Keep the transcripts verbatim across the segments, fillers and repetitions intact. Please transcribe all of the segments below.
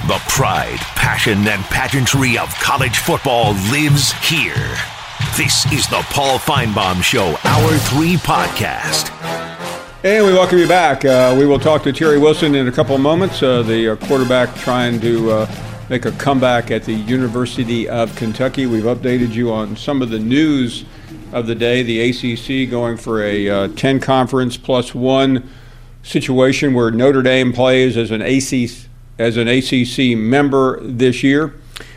The pride, passion, and pageantry of college football lives here. This is the Paul Finebaum Show, Hour three podcast. And we welcome you back. Uh, we will talk to Terry Wilson in a couple of moments, uh, the uh, quarterback trying to uh, make a comeback at the University of Kentucky. We've updated you on some of the news of the day. The A C C going for a uh, ten conference plus one situation where Notre Dame plays as an A C C, as an A C C member this year.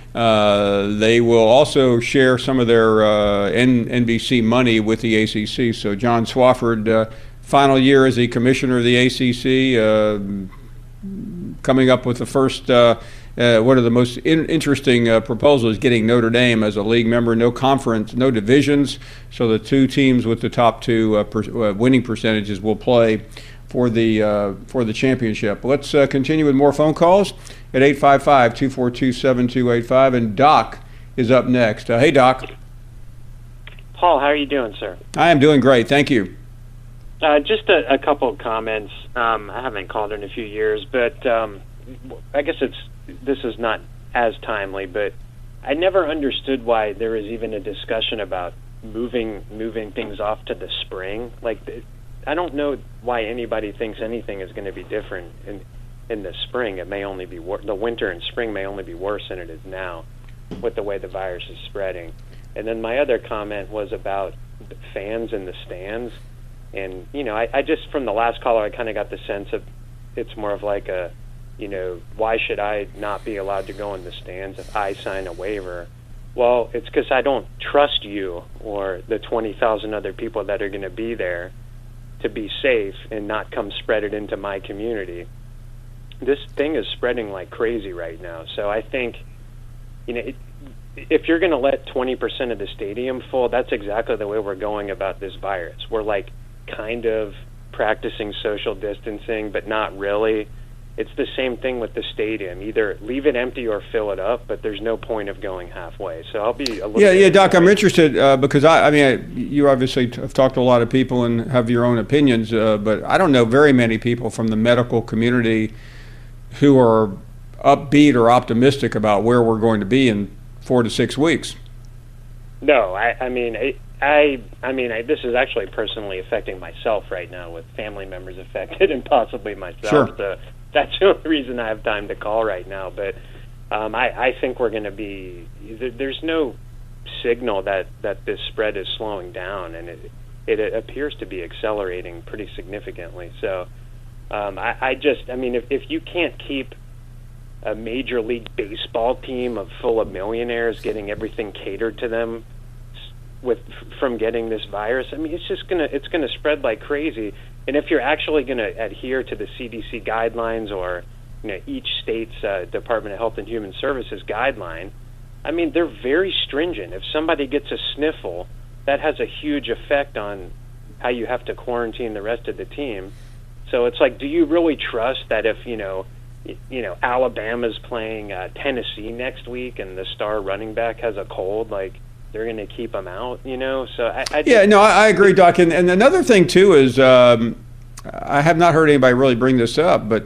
Uh, they will also share some of their uh, N B C money with the A C C. So John Swofford, uh, final year as the commissioner of the A C C, uh, coming up with the first, uh, uh, one of the most in- interesting uh, proposals, getting Notre Dame as a league member, no conference, no divisions, so the two teams with the top two uh, per- uh, winning percentages will play for the uh, for the championship. Let's uh, continue with more phone calls at eight five five, two four two, seven two eight five, and Doc is up next. Uh, hey, Doc. Paul, how are you doing, sir? I am doing great, thank you. Uh, just a, a couple of comments. Um, I haven't called in a few years, but um, I guess it's this is not as timely, but I never understood why there was even a discussion about moving moving things off to the spring. Like, I don't know why anybody thinks anything is going to be different in in the spring. It may only be wor- the winter and spring may only be worse than it is now with the way the virus is spreading. And then my other comment was about the fans in the stands. And, you know, I, I just, from the last caller, I kind of got the sense of it's more of like a, you know, why should I not be allowed to go in the stands if I sign a waiver? Well, it's because I don't trust you or the twenty thousand other people that are going to be there to be safe and not come spread it into my community. This thing is spreading like crazy right now. So I think, you know, it, if you're going to let twenty percent of the stadium full, that's exactly the way we're going about this virus. We're like kind of practicing social distancing, but not really. It's the same thing with the stadium. Either leave it empty or fill it up, but there's no point of going halfway. So I'll be a little Yeah, bit yeah, Doc, I'm right. interested uh, because, I, I mean, I, you obviously t- have talked to a lot of people and have your own opinions, uh, but I don't know very many people from the medical community who are upbeat or optimistic about where we're going to be in four to six weeks. No, I, I mean, I, I, I mean, I, this is actually personally affecting myself right now with family members affected and possibly myself. Sure. So that's the only reason I have time to call right now. But um, I, I think we're going to be. There's no signal that, that this spread is slowing down, and it it appears to be accelerating pretty significantly. So um, I, I just, I mean, if if you can't keep a Major League Baseball team of full of millionaires getting everything catered to them with from getting this virus, I mean, it's just gonna it's gonna spread like crazy. And if you're actually going to adhere to the C D C guidelines or, you know, each state's uh, Department of Health and Human Services guideline, I mean, they're very stringent. If somebody gets a sniffle, that has a huge effect on how you have to quarantine the rest of the team. So it's like, do you really trust that if, you know, you know, Alabama's playing uh, Tennessee next week and the star running back has a cold, like, they're going to keep them out, you know? So I, I Yeah, no, I, I agree, Doc. And, and another thing, too, is um, I have not heard anybody really bring this up, but,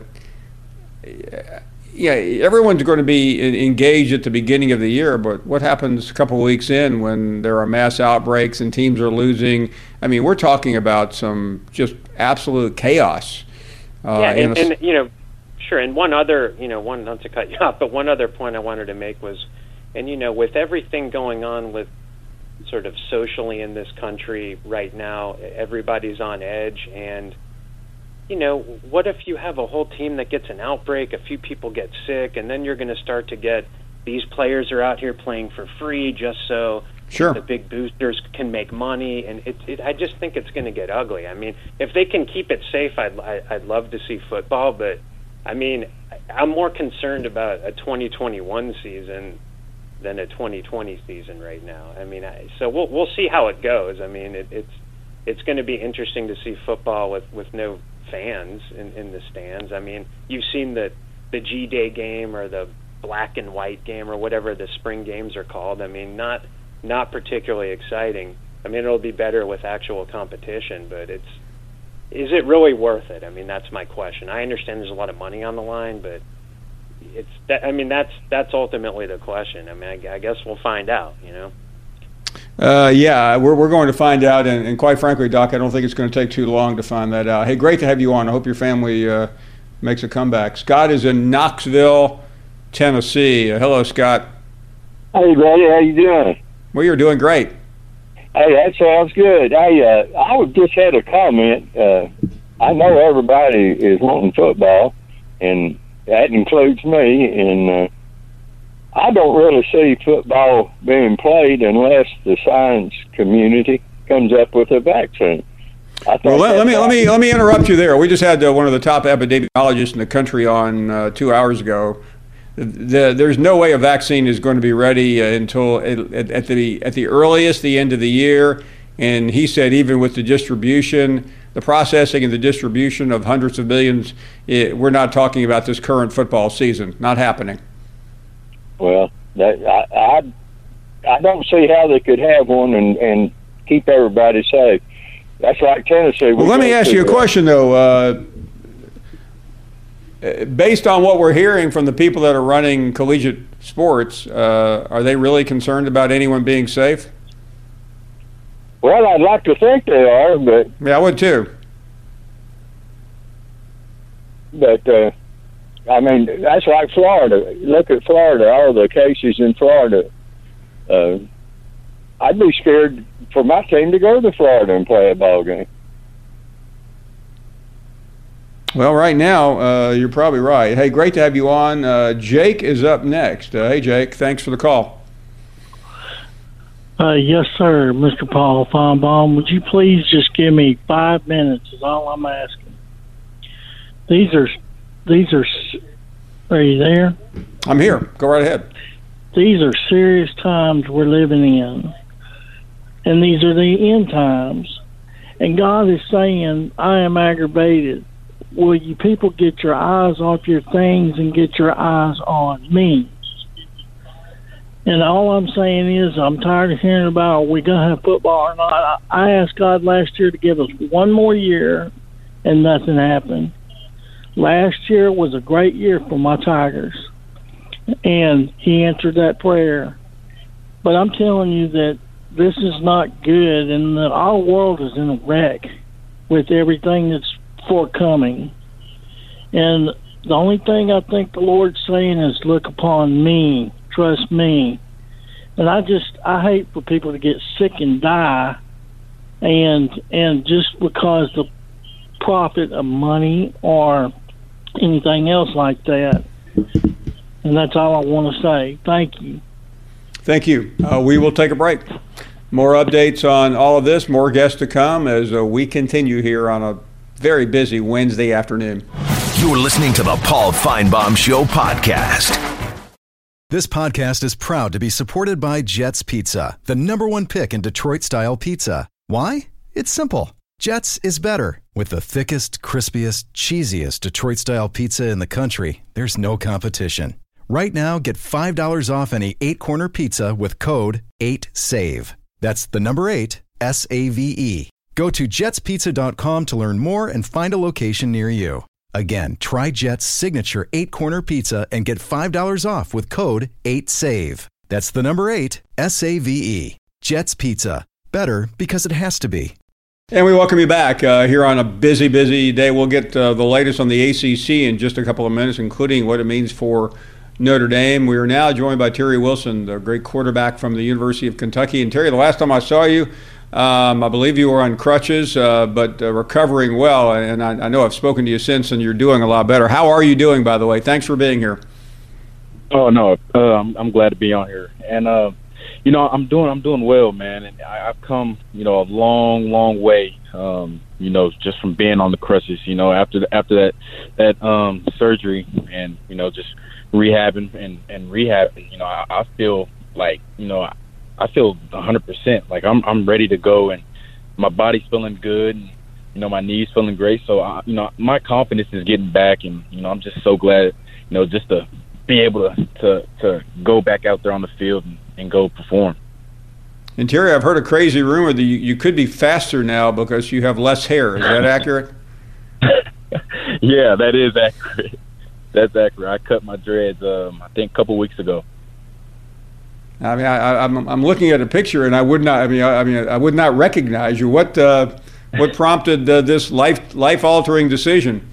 yeah, everyone's going to be in, engaged at the beginning of the year, but what happens a couple of weeks in when there are mass outbreaks and teams are losing? I mean, we're talking about some just absolute chaos. Uh, yeah, and, a, and, you know, sure, and one other, you know, one, not to cut you off, but one other point I wanted to make was, and, you know, with everything going on with sort of socially in this country right now, everybody's on edge. And, you know, what if you have a whole team that gets an outbreak, a few people get sick, and then you're going to start to get these players are out here playing for free just so sure. the big boosters can make money. And it, it, I just think it's going to get ugly. I mean, if they can keep it safe, I'd, I'd love to see football. But, I mean, I'm more concerned about a twenty twenty-one season than a twenty twenty season right now. I mean, I, so we'll we'll see how it goes. I mean, it, it's it's going to be interesting to see football with, with no fans in, in the stands. I mean, you've seen the the G Day game or the black and white game or whatever the spring games are called. I mean, not not particularly exciting. I mean, it'll be better with actual competition, but it's is it really worth it? I mean, that's my question. I understand there's a lot of money on the line, but it's that, I mean, that's that's ultimately the question. I mean, I, I guess we'll find out, you know. Uh, yeah, we're we're going to find out, and, and quite frankly, Doc, I don't think it's going to take too long to find that out. Hey, great to have you on. I hope your family uh, makes a comeback. Scott is in Knoxville, Tennessee. Uh, hello, Scott. Hey, buddy, how you doing? Well, you're doing great. Hey, that sounds good. Hey, uh, I would just had a comment. Uh, I know everybody is wanting football, and that includes me, and uh, I don't really see football being played unless the science community comes up with a vaccine. I well, let, let me let me let me interrupt you there. We just had uh, one of the top epidemiologists in the country on uh, two hours ago. The, there's no way a vaccine is going to be ready uh, until at, at the at the earliest the end of the year. And he said even with the distribution, the processing and the distribution of hundreds of millions, it, we're not talking about this current football season. Not happening. Well, that, I, I I don't see how they could have one and, and keep everybody safe. That's like Tennessee. Well, let me ask you a question, though. Uh, based on what we're hearing from the people that are running collegiate sports, uh, are they really concerned about anyone being safe? Well, I'd like to think they are, but... Yeah, I would too. But, uh, I mean, that's like Florida. Look at Florida, all the cases in Florida. Uh, I'd be scared for my team to go to Florida and play a ball game. Well, right now, uh, you're probably right. Hey, great to have you on. Uh, Jake is up next. Uh, hey, Jake, thanks for the call. Uh, yes, sir, Mister Paul Feinbaum. Would you please just give me five minutes is all I'm asking. These are, these are, are you there? I'm here. Go right ahead. These are serious times we're living in. And these are the end times. And God is saying, I am aggravated. Will you people get your eyes off your things and get your eyes on me? And all I'm saying is I'm tired of hearing about are we going to have football or not. I asked God last year to give us one more year, and nothing happened. Last year was a great year for my Tigers, and he answered that prayer. But I'm telling you that this is not good, and that our world is in a wreck with everything that's forthcoming. And the only thing I think the Lord's saying is look upon me, trust me. And I just I hate for people to get sick and die and and just because the profit of money or anything else like that. And that's all I want to say. Thank you. Thank you. Uh, we will take a break. More updates on all of this, more guests to come as uh, we continue here on a very busy Wednesday afternoon. You're listening to the Paul Feinbaum Show podcast. This podcast is proud to be supported by Jets Pizza, the number one pick in Detroit-style pizza. Why? It's simple. Jets is better. With the thickest, crispiest, cheesiest Detroit-style pizza in the country, there's no competition. Right now, get five dollars off any eight-corner pizza with code eight save. That's the number eight, S A V E. Go to jets pizza dot com to learn more and find a location near you. Again, try Jet's signature eight-corner pizza and get five dollars off with code eight save. That's the number eight, S A V E. Jet's Pizza. Better because it has to be. And we welcome you back uh, here on a busy, busy day. We'll get uh, the latest on the A C C in just a couple of minutes, including what it means for Notre Dame. We are now joined by Terry Wilson, the great quarterback from the University of Kentucky. And Terry, the last time I saw you, Um, I believe you were on crutches, uh, but uh, recovering well, and I, I know I've spoken to you since, and you're doing a lot better. How are you doing, by the way? Thanks for being here. Oh no, uh, I'm, I'm glad to be on here, and uh, you know I'm doing I'm doing well, man. And I, I've come you know a long, long way, um, you know, just from being on the crutches. You know, after the, after that that um, surgery, and you know, just rehabbing and, and rehabbing. You know, I, I feel like you know. I feel one hundred percent like I'm I'm ready to go, and my body's feeling good, and you know my knees feeling great. So I, you know my confidence is getting back, and you know I'm just so glad, you know, just to be able to to, to go back out there on the field and, and go perform. And Terry, I've heard a crazy rumor that you, you could be faster now because you have less hair. Is that accurate? Yeah, that is accurate. That's accurate. I cut my dreads, um, I think, a couple weeks ago. I mean, I, I'm I'm looking at a picture, and I would not. I mean, I, I mean, I would not recognize you. What uh, what prompted uh, this life life altering decision?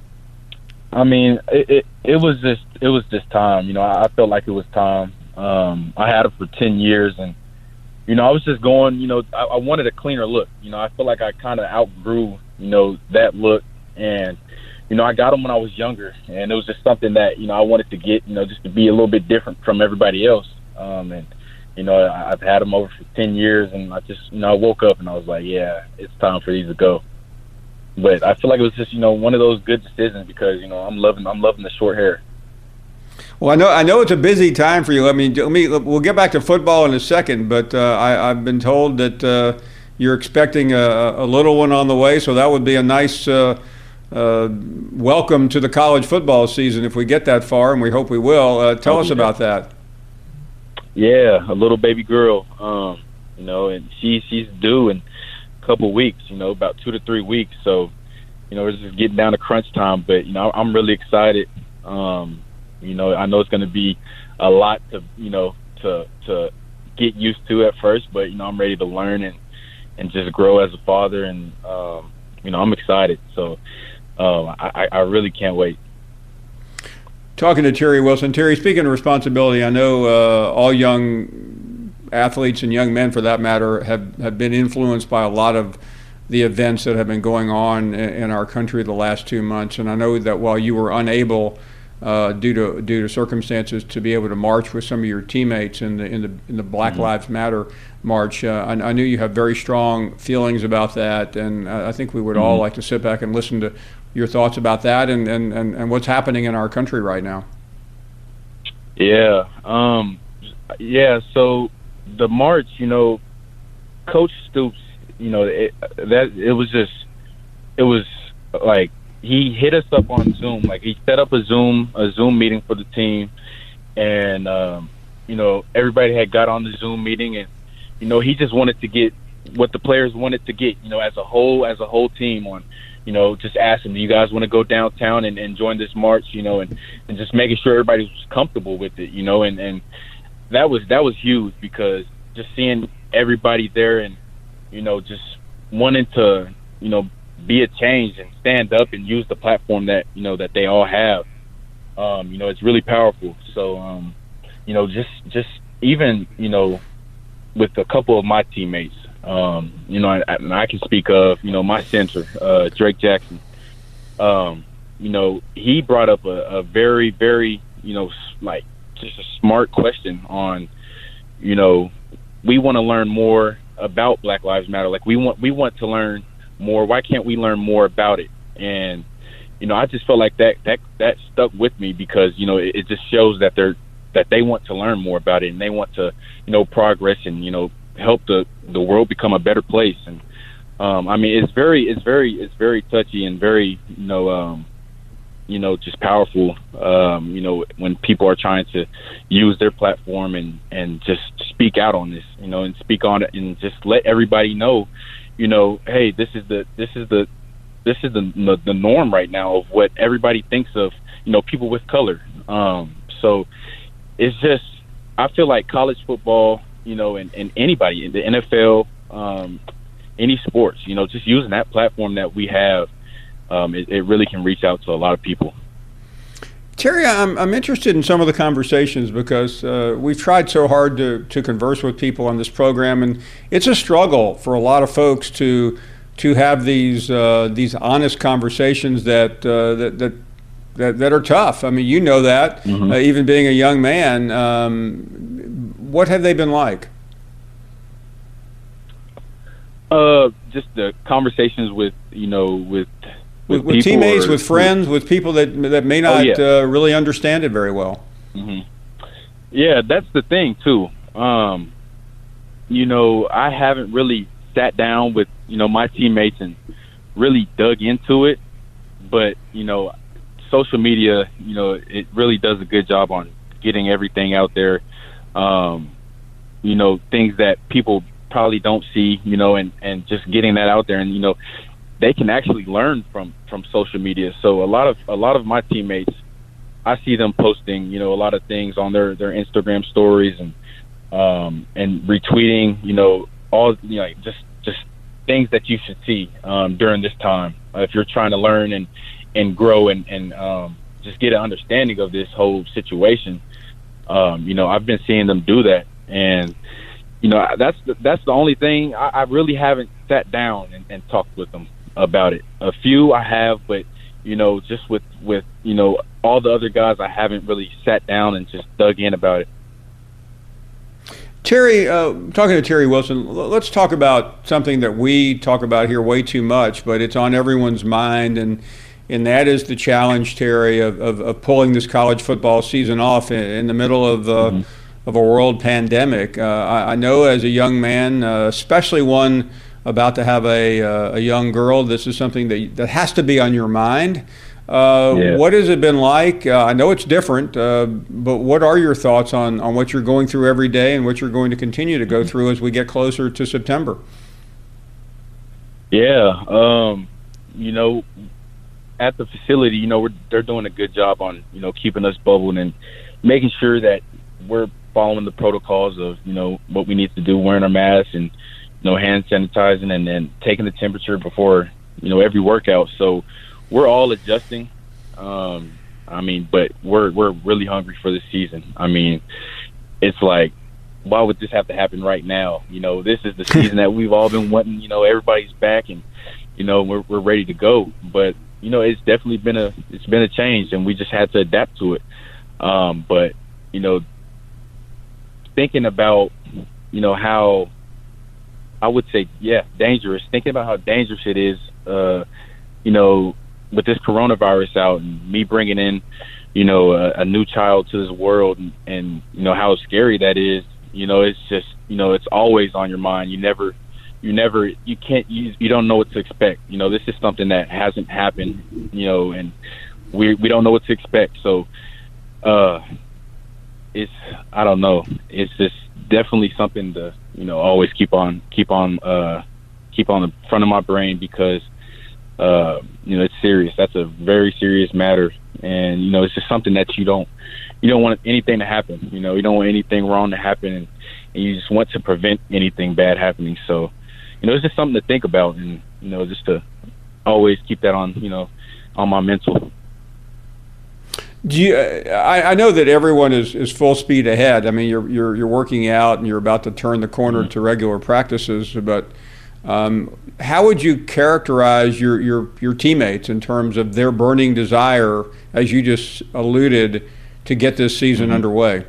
I mean, it, it it was just it was just time. You know, I, I felt like it was time. Um, I had it for ten years, and you know, I was just going. You know, I, I wanted a cleaner look. You know, I feel like I kind of outgrew, you know, that look, and you know, I got them when I was younger, and it was just something that you know I wanted to get. You know, just to be a little bit different from everybody else. Um, and, you know, I, I've had them over for ten years, and I just, you know, I woke up and I was like, yeah, it's time for these to go. But I feel like it was just, you know, one of those good decisions because, you know, I'm loving I'm loving the short hair. Well, I know I know it's a busy time for you. I mean, let me, we'll get back to football in a second, but uh, I, I've been told that uh, you're expecting a, a little one on the way, so that would be a nice uh, uh, welcome to the college football season if we get that far, and we hope we will. Uh, tell Oh, us yeah. about that. Yeah, a little baby girl, um, you know, and she she's due in a couple weeks, you know, about two to three weeks. So, you know, we're just getting down to crunch time. But, you know, I'm really excited. Um, you know, I know it's going to be a lot to, you know, to to get used to at first. But, you know, I'm ready to learn and, and just grow as a father. And, um, you know, I'm excited. So um, I, I really can't wait. Talking to Terry Wilson. Terry, speaking of responsibility, I know uh, all young athletes and young men, for that matter, have, have been influenced by a lot of the events that have been going on in, in our country the last two months. And I know that while you were unable, uh, due to due to circumstances, to be able to march with some of your teammates in the in the in the Black Mm-hmm. Lives Matter march, uh, I, I knew you have very strong feelings about that, and I I think we would all Mm-hmm. like to sit back and listen to your thoughts about that and, and, and, and what's happening in our country right now. Yeah. Um, yeah. So the march, you know, Coach Stoops, you know, it, that it was just, it was like he hit us up on Zoom. Like he set up a Zoom, a Zoom meeting for the team, and um, you know, everybody had got on the Zoom meeting, and you know, he just wanted to get what the players wanted to get, you know, as a whole, as a whole team on. You know, just asking, do you guys want to go downtown and, and join this march, you know, and, and just making sure everybody was comfortable with it, you know, and, and that was that was huge because just seeing everybody there and, you know, just wanting to, you know, be a change and stand up and use the platform that, you know, that they all have, um, you know, it's really powerful. So, um, you know, just just even, you know, with a couple of my teammates, Um, you know, I, I can speak of, you know, my center, uh, Drake Jackson. Um, you know, he brought up a, a very, very, you know, like just a smart question on, you know, we want to learn more about Black Lives Matter. Like we want, we want to learn more. Why can't we learn more about it? And, you know, I just felt like that, that, that stuck with me because, you know, it, it just shows that they're, that they want to learn more about it and they want to, you know, progress and, you know, help the, the world become a better place. And um, I mean, it's very, it's very, it's very touchy and very, you know, um, you know, just powerful. Um, you know, when people are trying to use their platform and, and just speak out on this, you know, and speak on it and just let everybody know, you know, hey, this is the, this is the, this is the the, the norm right now of what everybody thinks of, you know, people with color. Um, so it's just, I feel like college football, you know, and, and anybody in the N F L, um, any sports, you know, just using that platform that we have, um, it, it really can reach out to a lot of people. Terry, I'm, I'm interested in some of the conversations because uh, we've tried so hard to, to converse with people on this program, and it's a struggle for a lot of folks to to have these uh, these honest conversations that, uh, that that that that are tough. I mean, you know that, Mm-hmm. uh, even being a young man. Um, what have they been like? Uh, just the conversations with, you know, with With, with, with people teammates, or- with friends, with people that that may not Oh, yeah. uh, really understand it very well. Mm-hmm. Yeah, that's the thing too. Um, you know, I haven't really sat down with, you know, my teammates and really dug into it, but you know, social media, you know, it really does a good job on getting everything out there. Um, you know, things that people probably don't see, you know, and, and just getting that out there, and you know, they can actually learn from, from social media. So a lot of a lot of my teammates, I see them posting, you know, a lot of things on their, their Instagram stories and um, and retweeting, you know, all you know, just just things that you should see um, during this time uh, if you're trying to learn and and grow and and um, just get an understanding of this whole situation. Um, you know, I've been seeing them do that, and you know, that's the, that's the only thing. I, I really haven't sat down and, and talked with them about it. A few I have, but you know, just with with you know all the other guys, I haven't really sat down and just dug in about it. Terry, uh, talking to Terry Wilson, let's talk about something that we talk about here way too much, but it's on everyone's mind, and and that is the challenge, Terry, of, of, of pulling this college football season off in, in the middle of uh, mm-hmm. of a world pandemic. Uh, I, I know as a young man, uh, especially one about to have a uh, a young girl, this is something that that has to be on your mind. Uh, yeah. What has it been like? Uh, I know it's different, uh, but what are your thoughts on, on what you're going through every day and what you're going to continue to go through as we get closer to September? Yeah, um, you know, at the facility, you know, we're, they're doing a good job on, you know, keeping us bubbled and making sure that we're following the protocols of, you know, what we need to do, wearing our masks and, you know, hand sanitizing and then taking the temperature before, you know, every workout. So we're all adjusting. Um, I mean, but we're we're really hungry for this season. I mean, it's like, why would this have to happen right now? You know, this is the season that we've all been wanting. You know, everybody's back and, you know, we're we're ready to go. But, you know, it's definitely been a it's been a change, and we just had to adapt to it. Um, but, you know, thinking about, you know, how I would say, yeah, dangerous, thinking about how dangerous it is, uh, you know, with this coronavirus out and me bringing in, you know, a, a new child to this world and, and, you know, how scary that is, you know, it's just, you know, it's always on your mind. You never, you never, you can't, you, you don't know what to expect. You know, this is something that hasn't happened, you know, and we we don't know what to expect. So, uh, it's, I don't know. It's just definitely something to, you know, always keep on, keep on, uh, keep on the front of my brain because, Uh, you know, it's serious. That's a very serious matter, and you know, it's just something that you don't, you don't want anything to happen. You know, you don't want anything wrong to happen, and, and you just want to prevent anything bad happening. So, you know, it's just something to think about, and you know, just to always keep that on, you know, on my mental. Do you? I, I know that everyone is, is full speed ahead. I mean, you're you're you're working out, and you're about to turn the corner mm-hmm. to regular practices, but. Um, how would you characterize your, your, your teammates in terms of their burning desire, as you just alluded, to get this season mm-hmm. underway?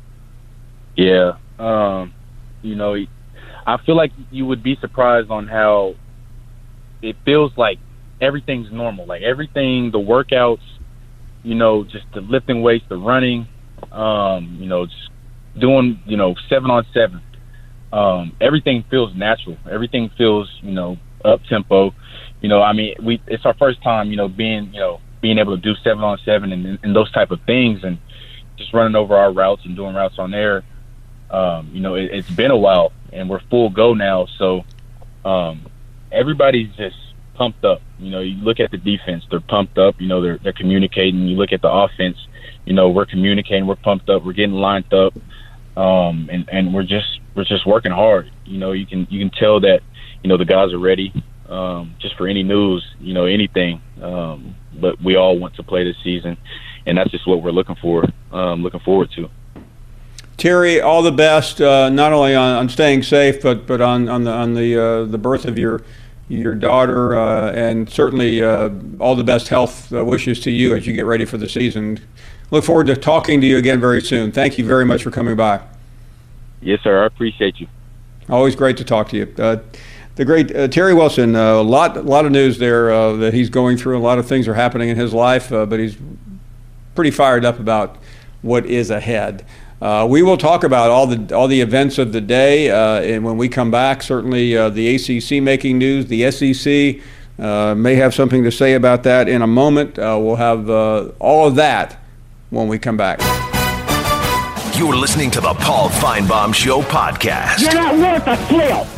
Yeah. Um, you know, I feel like you would be surprised on how it feels like everything's normal. Like everything, the workouts, you know, just the lifting weights, the running, um, you know, just doing, you know, seven on seven. Um, everything feels natural. Everything feels, you know, up tempo. You know, I mean, we it's our first time, you know, being, you know, being able to do seven on seven and, and those type of things, and just running over our routes and doing routes on air. Um, you know, it, it's been a while, and we're full go now. So um, everybody's just pumped up. You know, you look at the defense; they're pumped up. You know, they're they're communicating. You look at the offense. You know, we're communicating. We're pumped up. We're getting lined up, um, and and we're just. We're just working hard. You know, you can you can tell that, you know, the guys are ready um, just for any news, you know, anything. Um, but we all want to play this season, and that's just what we're looking for, um, looking forward to. Terry, all the best, uh, not only on, on staying safe, but but on on the on the uh, the birth of your your daughter, uh, and certainly uh, all the best health uh, wishes to you as you get ready for the season. Look forward to talking to you again very soon. Thank you very much for coming by. Yes, sir. I appreciate you. Always great to talk to you. Uh, the great uh, Terry Wilson, uh, a lot, a lot of news there uh, that he's going through. A lot of things are happening in his life, uh, but he's pretty fired up about what is ahead. Uh, we will talk about all the all the events of the day, uh, and when we come back, certainly uh, the A C C making news. The S E C uh, may have something to say about that in a moment. Uh, we'll have uh, all of that when we come back. You're listening to the Paul Finebaum Show podcast. You're not worth a flip.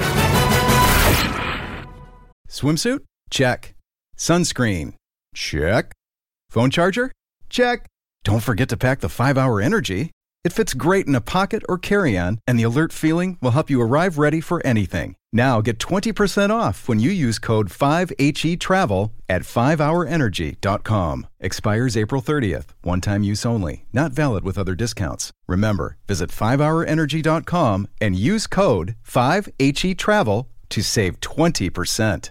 Swimsuit? Check. Sunscreen? Check. Phone charger? Check. Don't forget to pack the five hour Energy. It fits great in a pocket or carry-on, and the alert feeling will help you arrive ready for anything. Now get twenty percent off when you use code five H E travel at five hour energy dot com. Expires April thirtieth. One-time use only. Not valid with other discounts. Remember, visit five hour energy dot com and use code five H E travel to save twenty percent.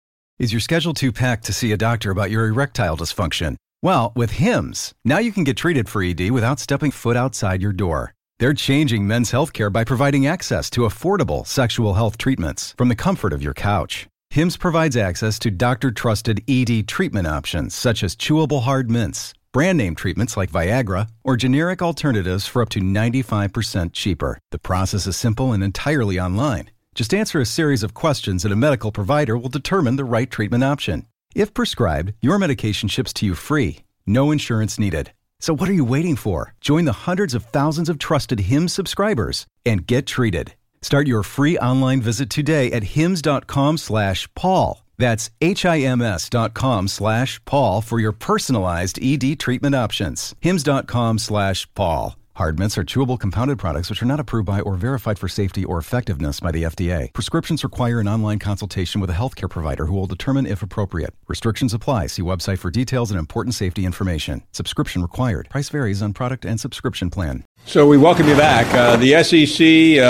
Is your schedule too packed to see a doctor about your erectile dysfunction? Well, with Hims, now you can get treated for E D without stepping foot outside your door. They're changing men's healthcare by providing access to affordable sexual health treatments from the comfort of your couch. Hims provides access to doctor-trusted E D treatment options such as chewable hard mints, brand name treatments like Viagra, or generic alternatives for up to ninety-five percent cheaper. The process is simple and entirely online. Just answer a series of questions and a medical provider will determine the right treatment option. If prescribed, your medication ships to you free. No insurance needed. So what are you waiting for? Join the hundreds of thousands of trusted Hims subscribers and get treated. Start your free online visit today at hims dot com slash Paul. That's H-I-M-S dot com slash Paul for your personalized E D treatment options. hims dot com slash Paul. Hard mints are chewable compounded products which are not approved by or verified for safety or effectiveness by the F D A. Prescriptions require an online consultation with a healthcare provider who will determine if appropriate. Restrictions apply. See website for details and important safety information. Subscription required. Price varies on product and subscription plan. So we welcome you back. Uh, the S E C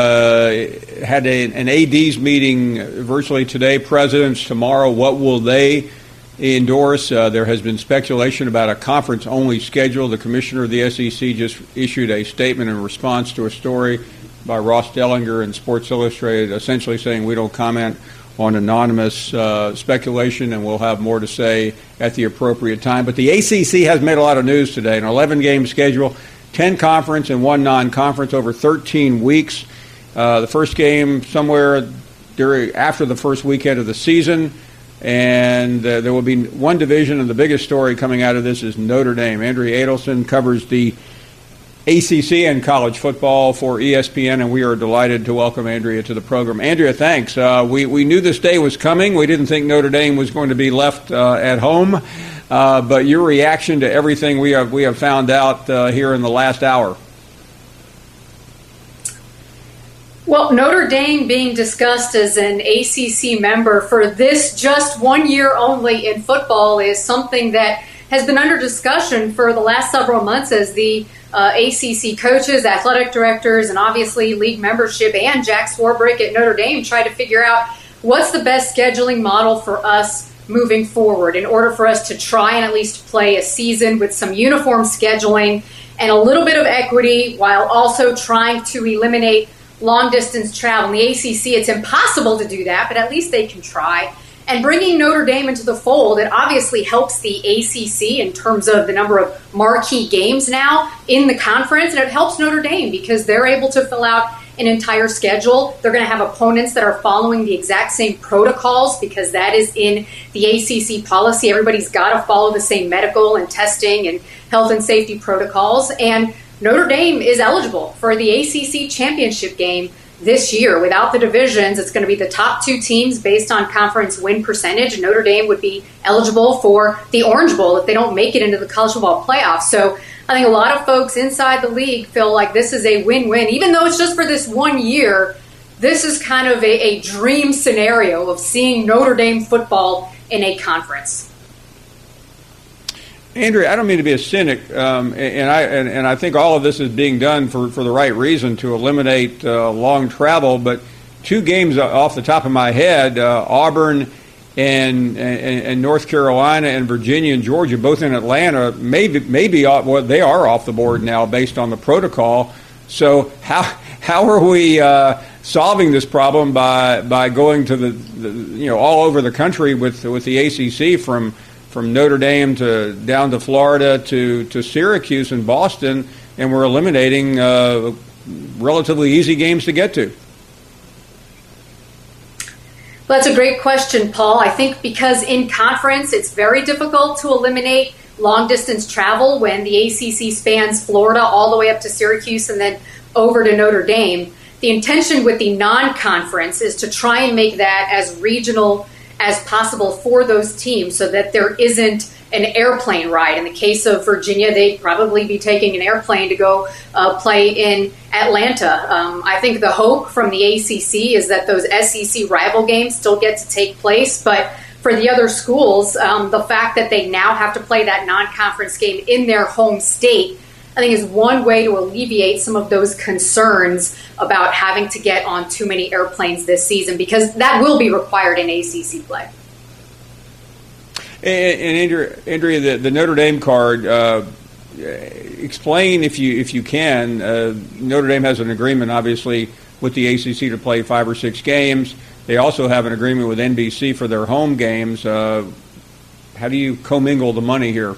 uh, had a, an A Ds meeting virtually today. Presidents tomorrow. What will they endorse? Uh, there has been speculation about a conference-only schedule. The commissioner of the S E C just issued a statement in response to a story by Ross Dellinger in Sports Illustrated, essentially saying we don't comment on anonymous uh, speculation, and we'll have more to say at the appropriate time. But the A C C has made a lot of news today. An eleven-game schedule, ten conference and one non-conference over thirteen weeks. Uh, the first game somewhere during after the first weekend of the season. And uh, there will be one division, and the biggest story coming out of this is Notre Dame. Andrea Adelson covers the A C C and college football for E S P N, and we are delighted to welcome Andrea to the program. Andrea, thanks. Uh, we, we knew this day was coming. We didn't think Notre Dame was going to be left uh, at home, uh, but your reaction to everything we have, we have found out uh, here in the last hour. Well, Notre Dame being discussed as an A C C member for this just one year only in football is something that has been under discussion for the last several months as the uh, A C C coaches, athletic directors, and obviously league membership and Jack Swarbrick at Notre Dame try to figure out what's the best scheduling model for us moving forward in order for us to try and at least play a season with some uniform scheduling and a little bit of equity while also trying to eliminate long-distance travel. In the A C C, it's impossible to do that, but at least they can try. And bringing Notre Dame into the fold, it obviously helps the A C C in terms of the number of marquee games now in the conference, and it helps Notre Dame because they're able to fill out an entire schedule. They're going to have opponents that are following the exact same protocols because that is in the A C C policy. Everybody's got to follow the same medical and testing and health and safety protocols. And Notre Dame is eligible for the A C C championship game this year. Without the divisions, it's going to be the top two teams based on conference win percentage. Notre Dame would be eligible for the Orange Bowl if they don't make it into the college football playoffs. So I think a lot of folks inside the league feel like this is a win-win. Even though it's just for this one year, this is kind of a, a dream scenario of seeing Notre Dame football in a conference. Andrea, I don't mean to be a cynic, um, and I and, and I think all of this is being done for, for the right reason to eliminate uh, long travel. But two games off the top of my head, uh, Auburn and, and and North Carolina and Virginia and Georgia, both in Atlanta, maybe maybe off, well, they are off the board now based on the protocol. So how how are we uh, solving this problem by by going to the, the you know all over the country with with the A C C from from Notre Dame to down to Florida to, to Syracuse and Boston, and we're eliminating uh, relatively easy games to get to? Well, that's a great question, Paul. I think because in conference, it's very difficult to eliminate long-distance travel when the A C C spans Florida all the way up to Syracuse and then over to Notre Dame. The intention with the non-conference is to try and make that as regional as possible for those teams so that there isn't an airplane ride. In the case of Virginia, they'd probably be taking an airplane to go uh, play in Atlanta. Um, I think the hope from the A C C is that those S E C rival games still get to take place, but for the other schools, um, the fact that they now have to play that non-conference game in their home state, I think, is one way to alleviate some of those concerns about having to get on too many airplanes this season, because that will be required in A C C play. And, and Andrea, Andrea the, the Notre Dame card, uh, explain if you if you can. Uh, Notre Dame has an agreement, obviously, with the A C C to play five or six games. They also have an agreement with N B C for their home games. Uh, how do you commingle the money here?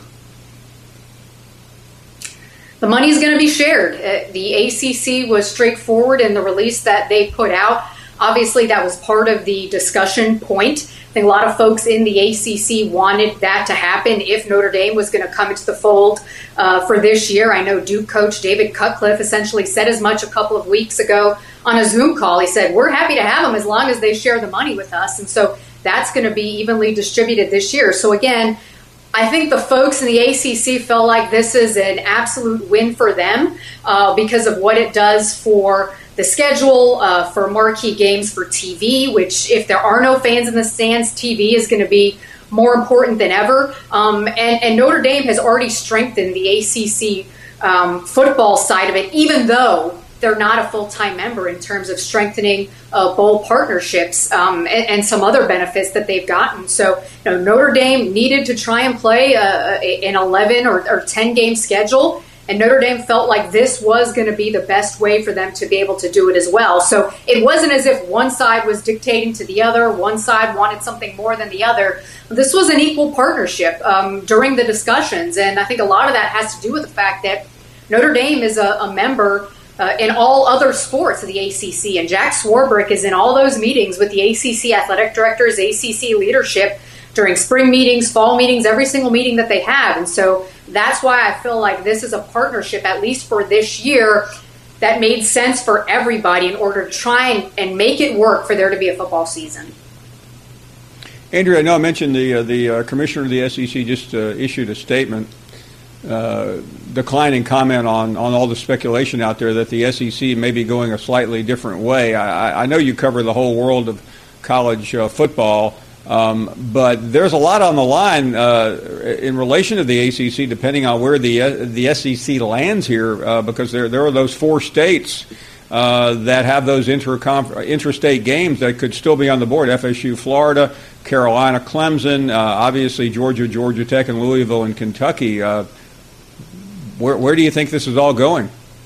The money is going to be shared. Uh, the A C C was straightforward in the release that they put out. Obviously, that was part of the discussion point. I think a lot of folks in the A C C wanted that to happen if Notre Dame was going to come into the fold uh, for this year. I know Duke coach David Cutcliffe essentially said as much a couple of weeks ago on a Zoom call. He said, we're happy to have them as long as they share the money with us. And so that's going to be evenly distributed this year. So again, I think the folks in the A C C felt like this is an absolute win for them uh, because of what it does for the schedule, uh, for marquee games for T V, which if there are no fans in the stands, T V is going to be more important than ever. Um, and, and Notre Dame has already strengthened the A C C um, football side of it, even though they're not a full-time member, in terms of strengthening uh, bowl partnerships um, and, and some other benefits that they've gotten. So, you know, Notre Dame needed to try and play uh, an eleven or, or ten game schedule, and Notre Dame felt like this was going to be the best way for them to be able to do it as well. So it wasn't as if one side was dictating to the other, one side wanted something more than the other. This was an equal partnership um, during the discussions, and I think a lot of that has to do with the fact that Notre Dame is a, a member Uh, in all other sports of the A C C. And Jack Swarbrick is in all those meetings with the A C C athletic directors, A C C leadership during spring meetings, fall meetings, every single meeting that they have. And so that's why I feel like this is a partnership, at least for this year, that made sense for everybody in order to try and, and make it work for there to be a football season. Andrea, I know I mentioned the, uh, the uh, commissioner of the S E C just uh, issued a statement Uh, declining comment on, on all the speculation out there that the S E C may be going a slightly different way. I, I know you cover the whole world of college uh, football, um, but there's a lot on the line uh, in relation to the A C C, depending on where the uh, the S E C lands here, uh, because there there are those four states uh, that have those inter-conf- interstate games that could still be on the board: F S U, Florida, Carolina, Clemson, uh, obviously Georgia, Georgia Tech, and Louisville and Kentucky. Uh, Where, where do you think this is all going?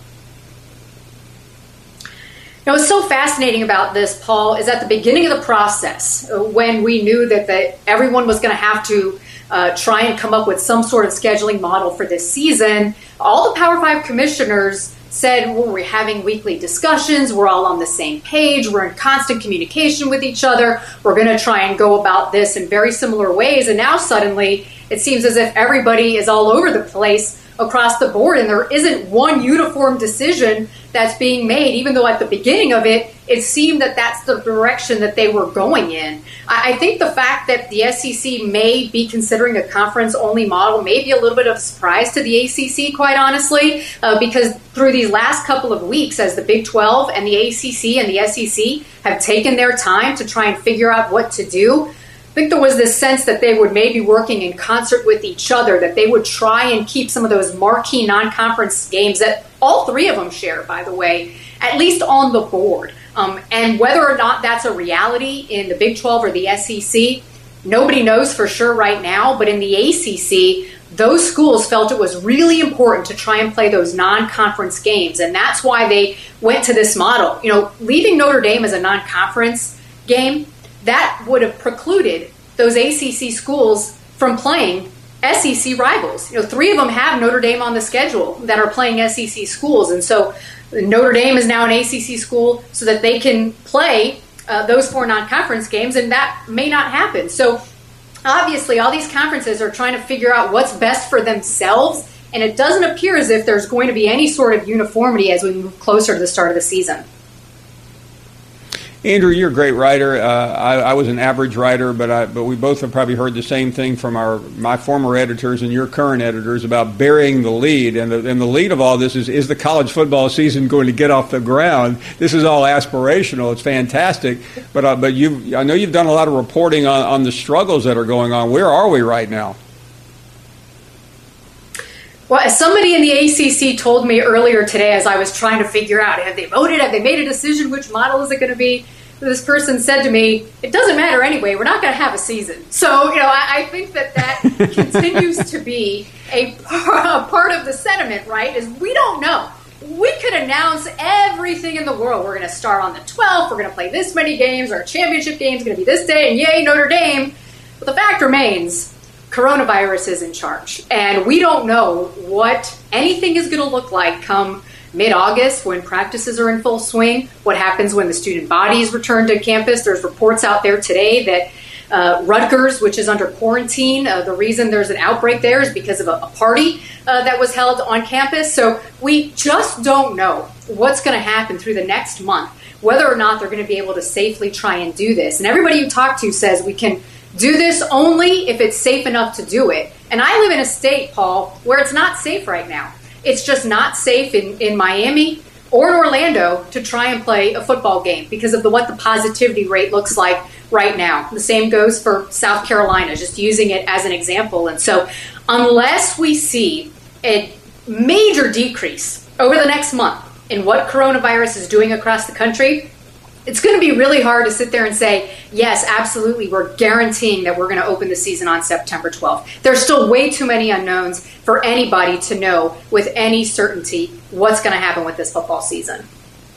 You know, what's so fascinating about this, Paul, is at the beginning of the process, when we knew that, that everyone was going to have to uh, try and come up with some sort of scheduling model for this season, all the Power Five commissioners said, well, we're having weekly discussions, we're all on the same page, we're in constant communication with each other, we're going to try and go about this in very similar ways. And now suddenly it seems as if everybody is all over the place across the board, and there isn't one uniform decision that's being made, even though at the beginning of it, it seemed that that's the direction that they were going in. I, I think the fact that the S E C may be considering a conference-only model may be a little bit of a surprise to the A C C, quite honestly, uh, because through these last couple of weeks, as the Big twelve and the A C C and the S E C have taken their time to try and figure out what to do, I think there was this sense that they would maybe working in concert with each other, that they would try and keep some of those marquee non-conference games that all three of them share, by the way, at least on the board. Um, and whether or not that's a reality in the Big twelve or the S E C, nobody knows for sure right now. But in the A C C, those schools felt it was really important to try and play those non-conference games. And that's why they went to this model. You know, leaving Notre Dame as a non-conference game, that would have precluded those A C C schools from playing S E C rivals. You know, three of them have Notre Dame on the schedule that are playing S E C schools. And so Notre Dame is now an A C C school so that they can play uh, those four non-conference games, and that may not happen. So obviously all these conferences are trying to figure out what's best for themselves, and it doesn't appear as if there's going to be any sort of uniformity as we move closer to the start of the season. Andrew, you're a great writer. Uh, I, I was an average writer, but I, but we both have probably heard the same thing from our my former editors and your current editors about burying the lead. And the, and the lead of all this is, is the college football season going to get off the ground? This is all aspirational. It's fantastic. But uh, but you, I know you've done a lot of reporting on, on the struggles that are going on. Where are we right now? Well, as somebody in the A C C told me earlier today as I was trying to figure out, have they voted, have they made a decision, which model is it going to be? This person said to me, it doesn't matter anyway, we're not going to have a season. So, you know, I, I think that that continues to be a, a part of the sentiment, right, is we don't know. We could announce everything in the world. We're going to start on the twelfth, we're going to play this many games, our championship game is going to be this day, and yay, Notre Dame. But the fact remains, coronavirus is in charge, and we don't know what anything is going to look like come mid-August when practices are in full swing, what happens when the student bodies return to campus. There's reports out there today that uh, Rutgers, which is under quarantine, uh, the reason there's an outbreak there is because of a, a party uh, that was held on campus. So we just don't know what's going to happen through the next month, whether or not they're going to be able to safely try and do this. And everybody you talk to says we can do this only if it's safe enough to do it. And I live in a state, Paul, where it's not safe right now. It's just not safe in, in Miami or in Orlando to try and play a football game because of the what the positivity rate looks like right now. The same goes for South Carolina, just using it as an example. And so unless we see a major decrease over the next month in what coronavirus is doing across the country, it's going to be really hard to sit there and say, yes, absolutely, we're guaranteeing that we're going to open the season on September twelfth. There's still way too many unknowns for anybody to know with any certainty what's going to happen with this football season.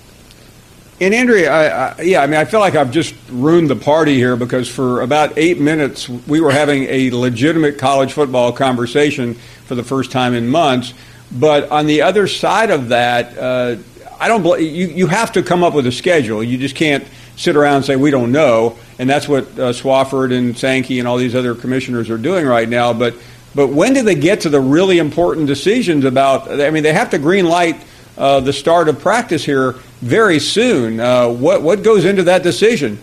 And Andrea, I, I, yeah, I mean, I feel like I've just ruined the party here because for about eight minutes we were having a legitimate college football conversation for the first time in months. But on the other side of that, uh, I don't believe you, you have to come up with a schedule. You just can't sit around and say we don't know, and that's what uh, Swofford and Sankey and all these other commissioners are doing right now. But but when do they get to the really important decisions about? I mean, they have to green light uh, the start of practice here very soon. Uh, what what goes into that decision?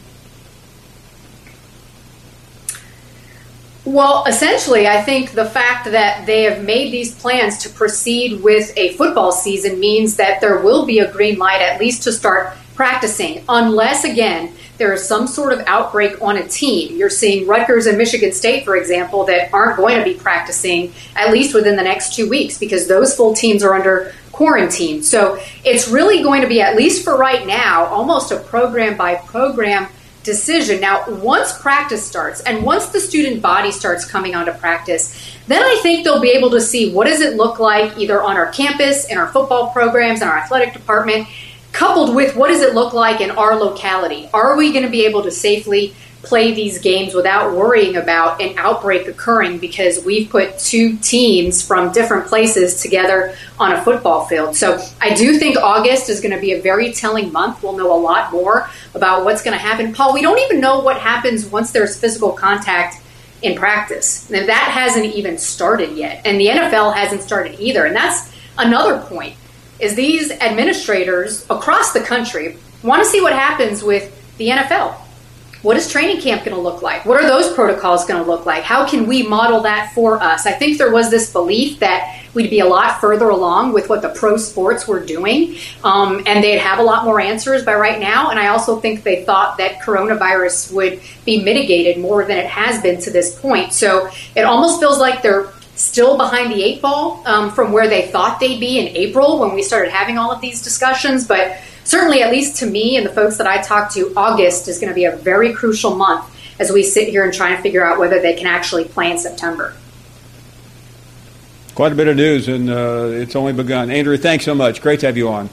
Well, essentially, I think the fact that they have made these plans to proceed with a football season means that there will be a green light at least to start practicing, unless, again, there is some sort of outbreak on a team. You're seeing Rutgers and Michigan State, for example, that aren't going to be practicing at least within the next two weeks because those full teams are under quarantine. So it's really going to be, at least for right now, almost a program by program decision. Now, once practice starts and once the student body starts coming onto practice, then I think they'll be able to see what does it look like either on our campus, in our football programs, in our athletic department, coupled with what does it look like in our locality. Are we going to be able to safely play these games without worrying about an outbreak occurring because we've put two teams from different places together on a football field? So I do think August is going to be a very telling month. We'll know a lot more about what's going to happen. Paul, we don't even know what happens once there's physical contact in practice. Now, that hasn't even started yet, and the N F L hasn't started either. And that's another point, is these administrators across the country want to see what happens with the N F L. What is training camp going to look like? What are those protocols going to look like? How can we model that for us? I think there was this belief that we'd be a lot further along with what the pro sports were doing, um, and they'd have a lot more answers by right now. And I also think they thought that coronavirus would be mitigated more than it has been to this point. So it almost feels like they're still behind the eight ball um, from where they thought they'd be in April when we started having all of these discussions. But certainly, at least to me and the folks that I talked to, August is going to be a very crucial month as we sit here and try and figure out whether they can actually play in September. Quite a bit of news, and uh, it's only begun. Andrew, thanks so much. Great to have you on.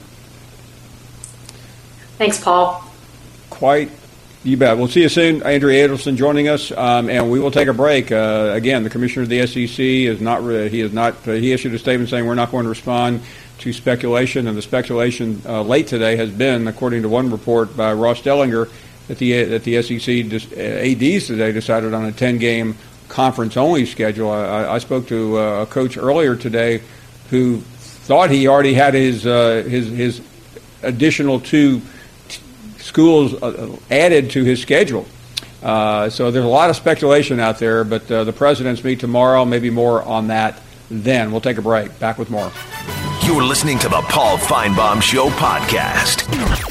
Thanks, Paul. Quite. You bet. We'll see you soon. Andrea Adelson joining us, um, and we will take a break. Uh, again, the commissioner of the S E C is not. Re- he is not. Uh, he issued a statement saying we're not going to respond to speculation, and the speculation uh, late today has been, according to one report by Ross Dellinger, that the that the S E C dis- A Ds today decided on a ten-game conference-only schedule. I, I spoke to uh, a coach earlier today who thought he already had his uh, his his additional two schools uh, added to his schedule. Uh, so there's a lot of speculation out there, but uh, the presidents meet tomorrow. Maybe more on that then. We'll take a break. Back with more. You're listening to the Paul Feinbaum Show podcast.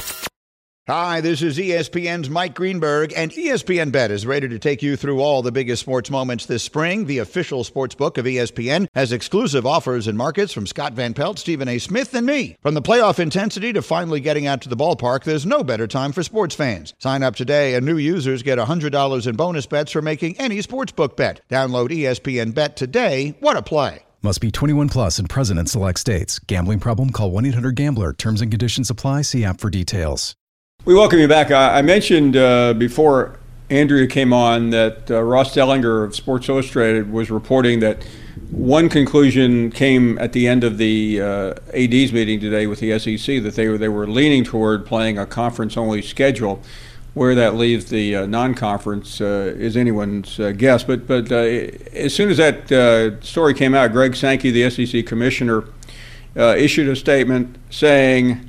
Hi, this is E S P N's Mike Greenberg, and E S P N Bet is ready to take you through all the biggest sports moments this spring. The official sports book of E S P N has exclusive offers and markets from Scott Van Pelt, Stephen A. Smith, and me. From the playoff intensity to finally getting out to the ballpark, there's no better time for sports fans. Sign up today, and new users get one hundred dollars in bonus bets for making any sportsbook bet. Download E S P N Bet today. What a play. Must be twenty-one plus and present in select states. Gambling problem? Call one eight hundred gambler. Terms and conditions apply. See app for details. We welcome you back. I, I mentioned uh, before Andrea came on that uh, Ross Dellinger of Sports Illustrated was reporting that one conclusion came at the end of the uh, A D's meeting today with the S E C, that they were, they were leaning toward playing a conference-only schedule. Where that leaves the uh, non-conference uh, is anyone's uh, guess. But but uh, as soon as that uh, story came out, Greg Sankey, the S E C commissioner, uh, issued a statement saying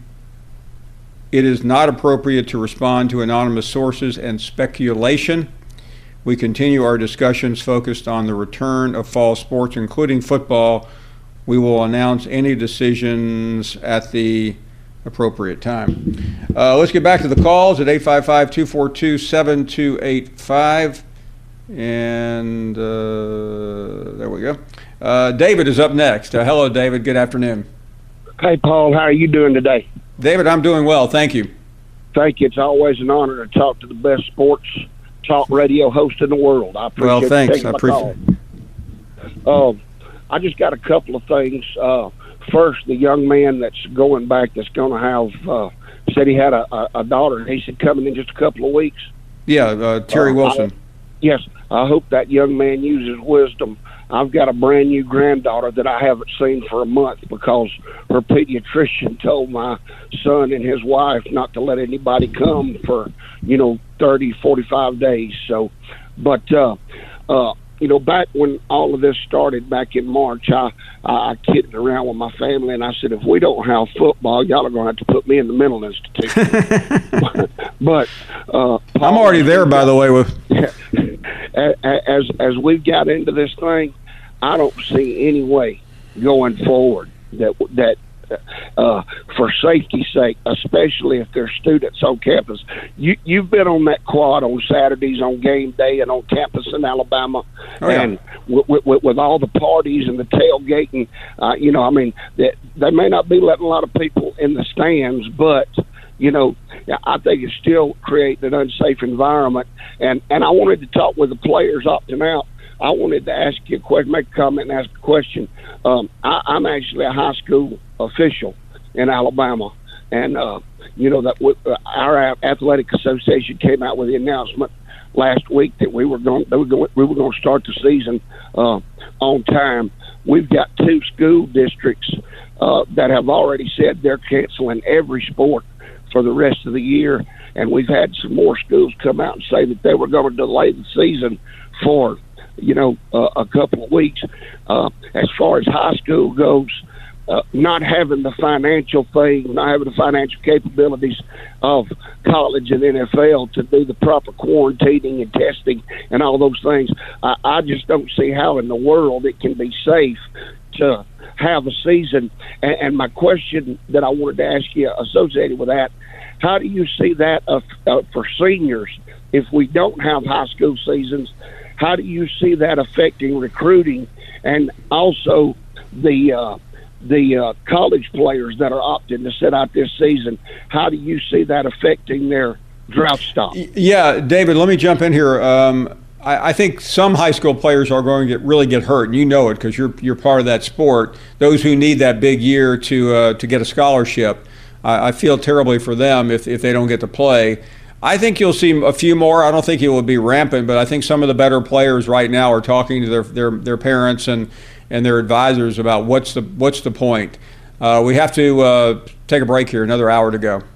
it is not appropriate to respond to anonymous sources and speculation. We continue our discussions focused on the return of fall sports, including football. We will announce any decisions at the appropriate time. Uh, let's get back to the calls at eight five five, two four two, seven two eight five. And uh, there we go. Uh, David is up next. Uh, hello, David. Good afternoon. Hey, Paul. How are you doing today? David, I'm doing well. Thank you. Thank you. It's always an honor to talk to the best sports talk radio host in the world. I appreciate well, thanks. you taking I my appreciate call. Uh, I just got a couple of things. Uh, first, the young man that's going back that's going to have uh, said he had a, a, a daughter. He said coming in just a couple of weeks. Yeah, uh, Terry uh, Wilson. I, yes, I hope that young man uses wisdom. I've got a brand new granddaughter that I haven't seen for a month because her pediatrician told my son and his wife not to let anybody come for, you know, thirty, forty-five days. So, but, uh, uh, you know, back when all of this started back in March, I, I kidded around with my family and I said, if we don't have football, y'all are going to have to put me in the mental institution. but, uh, Paul, I'm already there, by the way. With as, as we've got into this thing, I don't see any way going forward that that uh, for safety's sake, especially if there's students on campus. You, you've been on that quad on Saturdays on game day and on campus in Alabama, oh, yeah. and with, with, with all the parties and the tailgating. Uh, you know, I mean, they, they may not be letting a lot of people in the stands, but you know, I think it's still creating an unsafe environment. And and I wanted to talk with the players opting out. I wanted to ask you a question, make a comment and ask a question. Um, I, I'm actually a high school official in Alabama. And, uh, you know, that w- uh, our athletic association came out with the announcement last week that we were going, they were going we were going to start the season uh, on time. We've got two school districts uh, that have already said they're canceling every sport for the rest of the year. And we've had some more schools come out and say that they were going to delay the season for you know, uh, a couple of weeks. Uh, as far as high school goes, uh, not having the financial thing, not having the financial capabilities of college and N F L to do the proper quarantining and testing and all those things, I, I just don't see how in the world it can be safe to have a season. And, and my question that I wanted to ask you associated with that, how do you see that uh, uh, for seniors if we don't have high school seasons? How do you see that affecting recruiting and also the uh, the uh, college players that are opting to sit out this season? How do you see that affecting their draft stock? Yeah, David, let me jump in here. Um, I, I think some high school players are going to get, really get hurt, and you know it because you're you're part of that sport. Those who need that big year to uh, to get a scholarship, I, I feel terribly for them if if they don't get to play. I think you'll see a few more. I don't think it will be rampant, but I think some of the better players right now are talking to their their, their parents and, and their advisors about what's the what's the point. Uh, we have to uh, take a break here. Another hour to go.